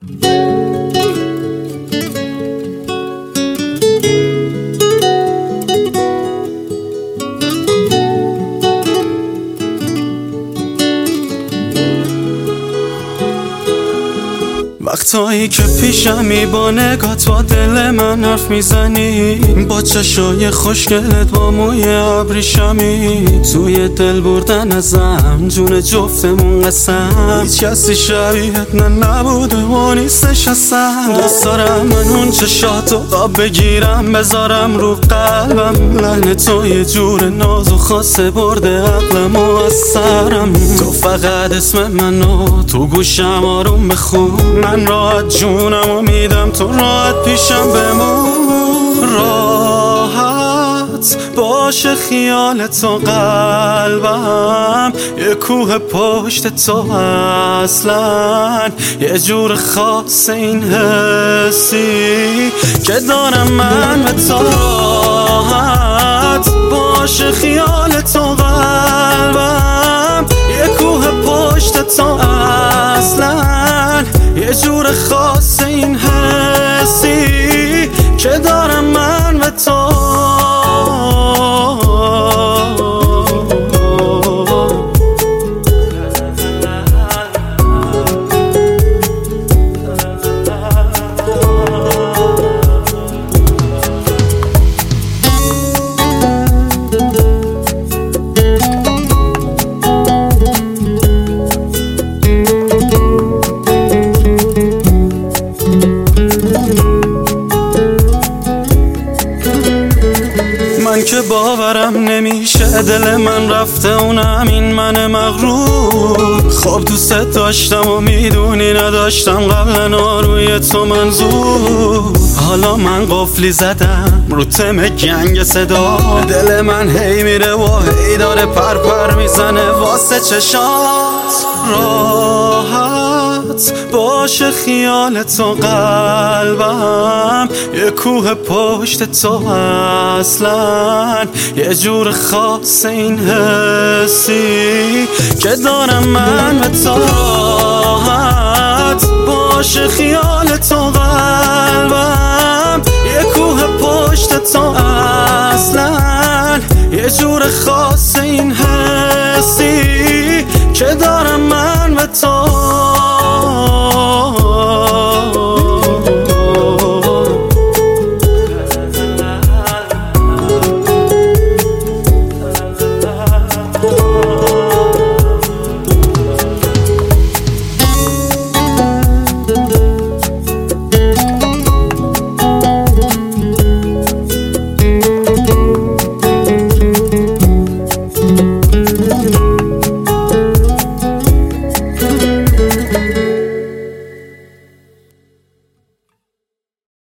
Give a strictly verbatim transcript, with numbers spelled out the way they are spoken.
وقتایی که پیشمی با نگات با دل من حرف میزنی، با چشای خوشگلت با موی ابریشمی، توی دل بردن ازم جون جفتمون قسم. هیچ کسی شبیهت نه نبوده و نیستش اصلا. دوست دارم من اون چشاتو قاب بگیرم بذارم رو قلبم، لحن تو یه جور ناز و خاصه برده عقلم و از سرم. تو فقط اسم منو تو گوشم آروم بخون، من راحت جونمو میدم تو راحت پیشم بمون. راحت باشه خیال تو قلبم، یه کوه پشت تو اصلا، یه جور خاص این حسی که دارم من به تو. راحت باشه خیال تو قلبم، یه کوه پشت تو اصلا، یه جور خاص این حسی که دارم من به تو. من که باورم نمیشه دل من رفته اونم این من مغرور. خب دوست داشتم و میدونی نداشتم قبلا روی تو منظور. حالا من قفلی زدم رو تم گنگ صدا، دل من هی میره و هی داره پر پر میزنه واسه چشات. راحت باشه خیال تو قلبم، یه کوه پشت تو اصلا، یه جور خاص این حسی که دارم من به تو. راحت باشه خیال تو قلبم، یه کوه پشت تو اصلا، یه جور خاص